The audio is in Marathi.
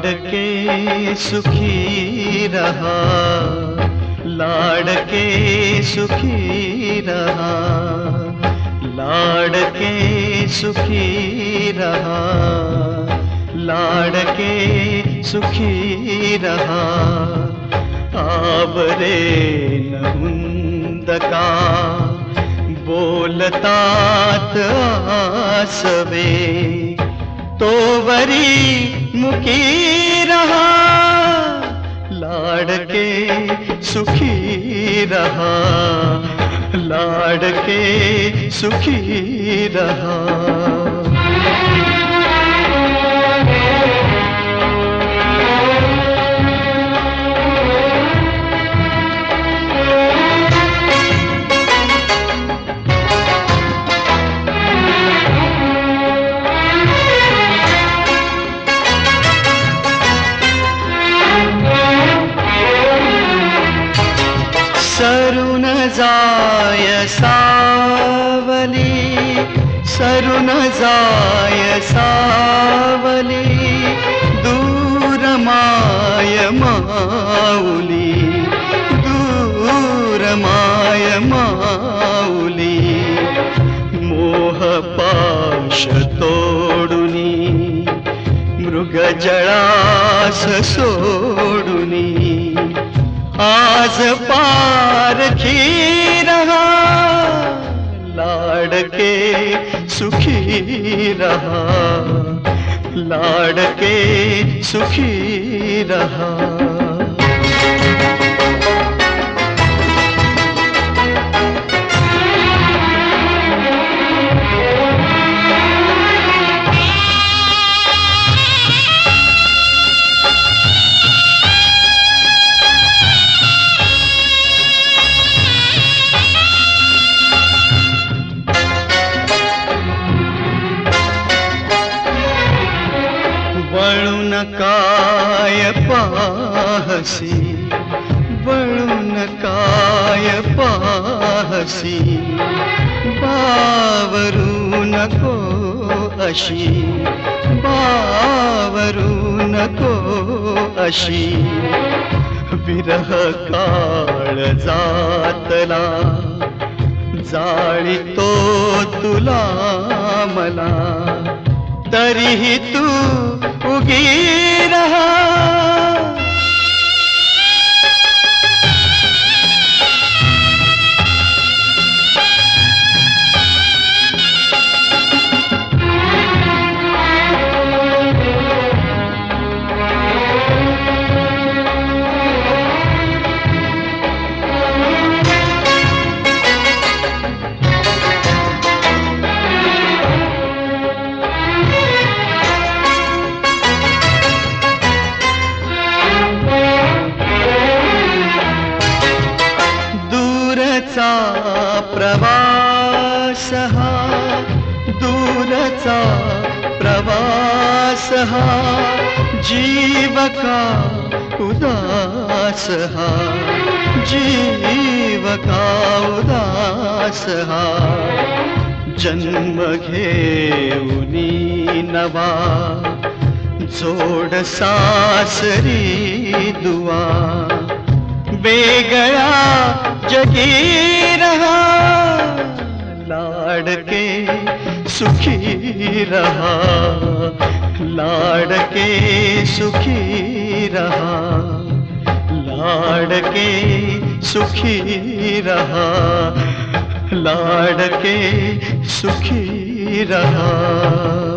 लाडके सुखी रहा, लाडके सुखी रहा, लाडके सुखी रहा, लाडके सुखी रहा। आवरे नहुंदका बोलतात आसवे, तोवरी मुकी रहा, लाडके सुखी रहा, लाडके सुखी रहा। सरुन जाय सावली, सरुन जाय सावली, दूर माय माऊली, दूर माय माऊली। मोहपाश तोडुनी, मृगजळास सोडुनी, आज पारखी रहा, लाडके सुखी रहा, लाडके सुखी रहा। वळून काय पाहसी, वळून काय पाहसी, बावरू नको अशी, बावरू नको अशी। विरह काळ जातला, जाळीतो तुला मला, तरीही तू उगी रहा। दूरचा प्रवास हा, दूरचा प्रवास हा, जीव का उदास हा, जीव का उदास हा। जन्म घेऊनी नवा, जोड सासरी दुआ, वेगळा जगी रहा, लाडके सुखी रहा, लाडके सुखी रहा, लाडके सुखी रहा, लाडके सुखी रहा।